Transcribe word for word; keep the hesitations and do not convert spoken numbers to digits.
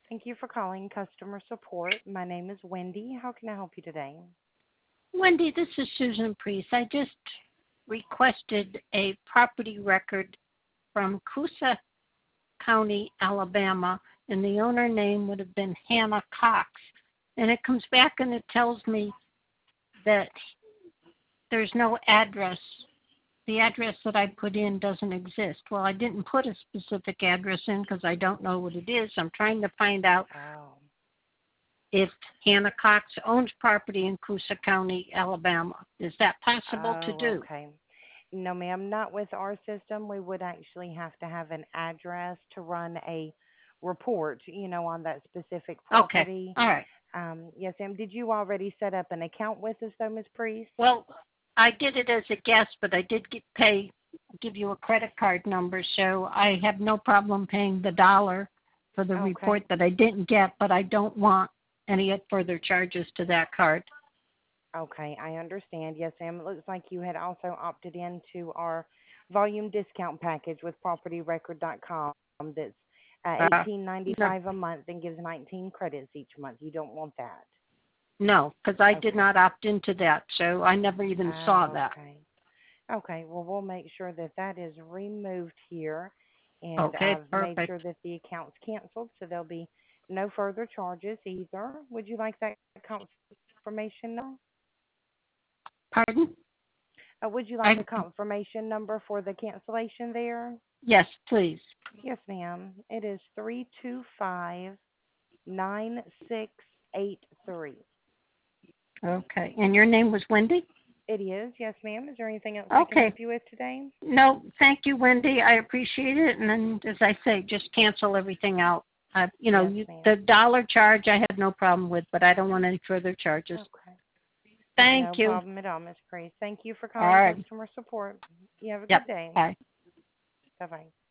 Thank you for calling customer support. My name is Wendy. How can I help you today? Wendy, this is Susan Priest. I just requested a property record from Coosa County, Alabama, and the owner name would have been Hannah Cox. And it comes back and it tells me that there's no address. The address that I put in doesn't exist. Well, I didn't put a specific address in because I don't know what it is. I'm trying to find out Oh. if Hannah Cox owns property in Coosa County, Alabama. Is that possible to Oh, do? okay. No, ma'am, not with our system. We would actually have to have an address to run a report, you know, on that specific Okay. property. All right. Um, yes, ma'am. Did you already set up an account with us, though, Miz Priest? Well, I did it as a guest, but I did get pay, give you a credit card number, so I have no problem paying the dollar for the Okay. report that I didn't get, but I don't want any further charges to that card. Okay, I understand. Yes, ma'am. It looks like you had also opted into our volume discount package with property record dot com that's uh, Uh, eighteen no, ninety-five a month and gives nineteen credits each month. You don't want that. no, because I did Okay. not opt into that, so I never even saw Oh, that. okay. Okay, well, we'll make sure that that is removed here, and Okay, I've made perfect. sure that the account's canceled, so there'll be no further charges either. Would you like that confirmation number? Pardon? Uh, would you like I the confirmation number for the cancellation there? Yes, please. Yes, ma'am. It is three two five nine six eight three. Okay, and your name was Wendy? It is, yes, ma'am. Is there anything else I can Okay. help you with today? No, thank you, Wendy. I appreciate it. And then, as I say, just cancel everything out. Uh, you know, Yes, you, ma'am. the dollar charge I have no problem with, but I don't want any further charges. Okay. Thank No you. problem at all, Miss Priest. Thank you for All calling right. customer support. You have a Yep. good day. Bye. Bye bye.